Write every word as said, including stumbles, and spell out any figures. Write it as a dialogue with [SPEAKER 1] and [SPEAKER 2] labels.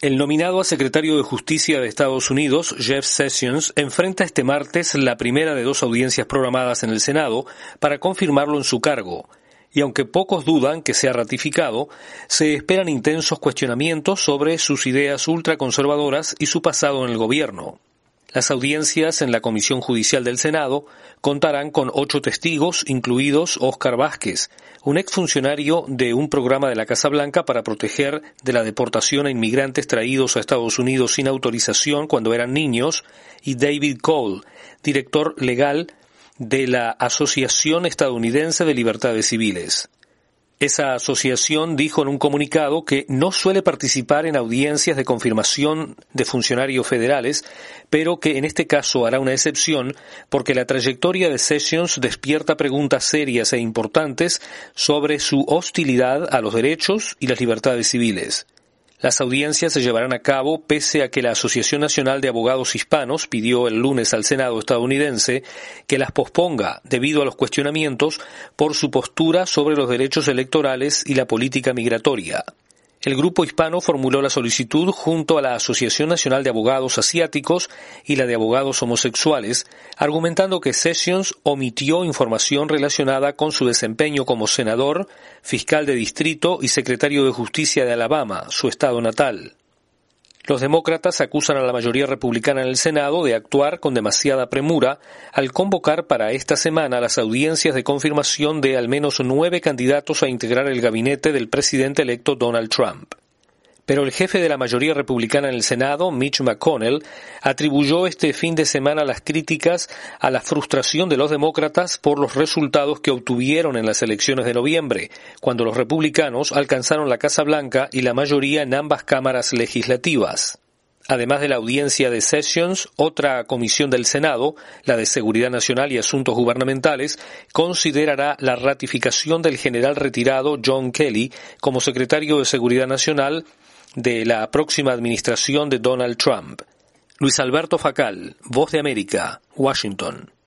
[SPEAKER 1] El nominado a secretario de Justicia de Estados Unidos, Jeff Sessions, enfrenta este martes la primera de dos audiencias programadas en el Senado para confirmarlo en su cargo. Y aunque pocos dudan que sea ratificado, se esperan intensos cuestionamientos sobre sus ideas ultraconservadoras y su pasado en el gobierno. Las audiencias en la Comisión Judicial del Senado contarán con ocho testigos, incluidos Oscar Vázquez, un exfuncionario de un programa de la Casa Blanca para proteger de la deportación a inmigrantes traídos a Estados Unidos sin autorización cuando eran niños, y David Cole, director legal de la Asociación Estadounidense de Libertades Civiles. Esa asociación dijo en un comunicado que no suele participar en audiencias de confirmación de funcionarios federales, pero que en este caso hará una excepción porque la trayectoria de Sessions despierta preguntas serias e importantes sobre su hostilidad a los derechos y las libertades civiles. Las audiencias se llevarán a cabo pese a que la Asociación Nacional de Abogados Hispanos pidió el lunes al Senado estadounidense que las posponga debido a los cuestionamientos por su postura sobre los derechos electorales y la política migratoria. El grupo hispano formuló la solicitud junto a la Asociación Nacional de Abogados Asiáticos y la de Abogados Homosexuales, argumentando que Sessions omitió información relacionada con su desempeño como senador, fiscal de distrito y secretario de Justicia de Alabama, su estado natal. Los demócratas acusan a la mayoría republicana en el Senado de actuar con demasiada premura al convocar para esta semana las audiencias de confirmación de al menos nueve candidatos a integrar el gabinete del presidente electo Donald Trump. Pero el jefe de la mayoría republicana en el Senado, Mitch McConnell, atribuyó este fin de semana las críticas a la frustración de los demócratas por los resultados que obtuvieron en las elecciones de noviembre, cuando los republicanos alcanzaron la Casa Blanca y la mayoría en ambas cámaras legislativas. Además de la audiencia de Sessions, otra comisión del Senado, la de Seguridad Nacional y Asuntos Gubernamentales, considerará la ratificación del general retirado John Kelly como secretario de Seguridad Nacional de la próxima administración de Donald Trump. Luis Alberto Facal, Voz de América, Washington.